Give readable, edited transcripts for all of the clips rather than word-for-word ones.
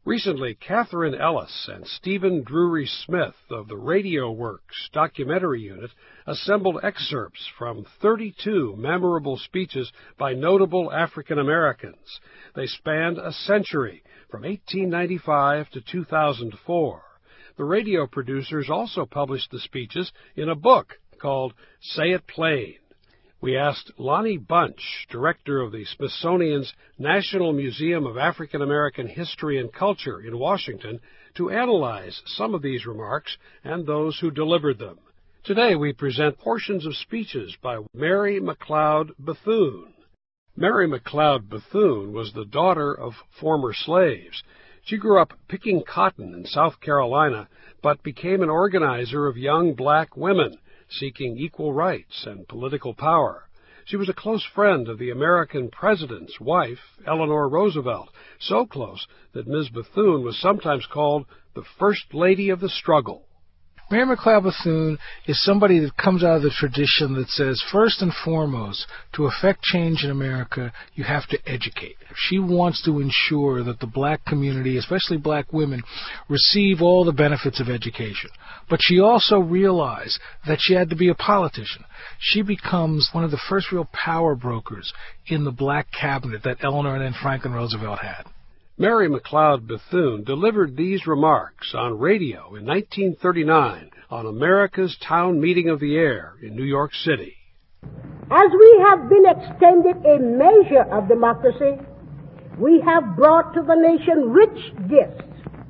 Recently, Catherine Ellis and Stephen Drury Smith of the Radio Works documentary unit assembled excerpts from 32 memorable speeches by notable African Americans. They spanned a century, from 1895 to 2004. The radio producers also published the speeches in a book called Say It Plain. We asked Lonnie Bunch, director of the Smithsonian's National Museum of African American History and Culture in Washington, to analyze some of these remarks and those who delivered them. Today we present portions of speeches by Mary McLeod Bethune. Mary McLeod Bethune was the daughter of former slaves. She grew up picking cotton in South Carolina, but became an organizer of young black women seeking equal rights and political power. She was a close friend of the American president's wife, Eleanor Roosevelt, so close that Ms. Bethune was sometimes called the First Lady of the Struggle. Mary McLeod Bethune is somebody that comes out of the tradition that says, first and foremost, to effect change in America, you have to educate. She wants to ensure that the black community, especially black women, receive all the benefits of education. But she also realized that she had to be a politician. She becomes one of the first real power brokers in the black cabinet that Eleanor and then Franklin Roosevelt had. Mary McLeod Bethune delivered these remarks on radio in 1939 on America's Town Meeting of the Air in New York City. As we have been extended a measure of democracy, we have brought to the nation rich gifts.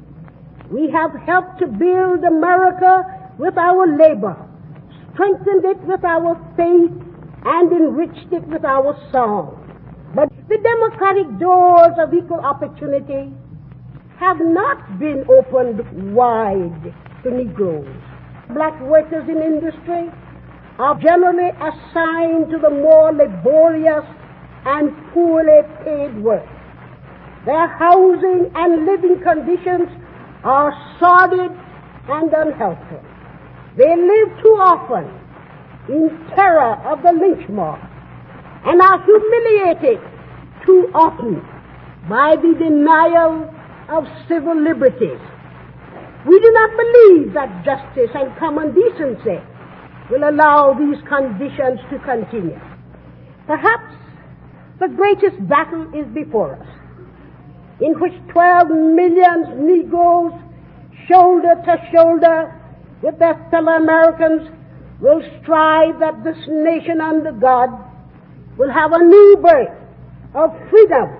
We have helped to build America with our labor, strengthened it with our faith, and enriched it with our song. But the democratic doors of equal opportunity have not been opened wide to Negroes. Black workers in industry are generally assigned to the more laborious and poorly paid work. Their housing and living conditions are sordid and unhealthy. They live too often in terror of the lynch mob and are humiliated too often by the denial of civil liberties. We do not believe that justice and common decency will allow these conditions to continue. Perhaps the greatest battle is before us, in which 12 million Negroes, shoulder to shoulder with their fellow Americans, will strive that this nation under God will have a new birth of freedom.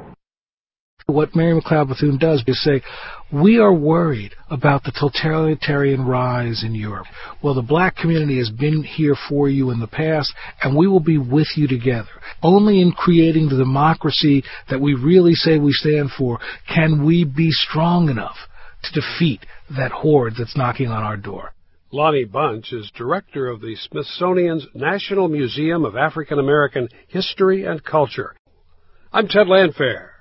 What Mary McLeod Bethune does is say, we are worried about the totalitarian rise in Europe. Well, the black community has been here for you in the past, and we will be with you together. Only in creating the democracy that we really say we stand for can we be strong enough to defeat that horde that's knocking on our door. Lonnie Bunch is director of the Smithsonian's National Museum of African American History and Culture. I'm Ted Landfair.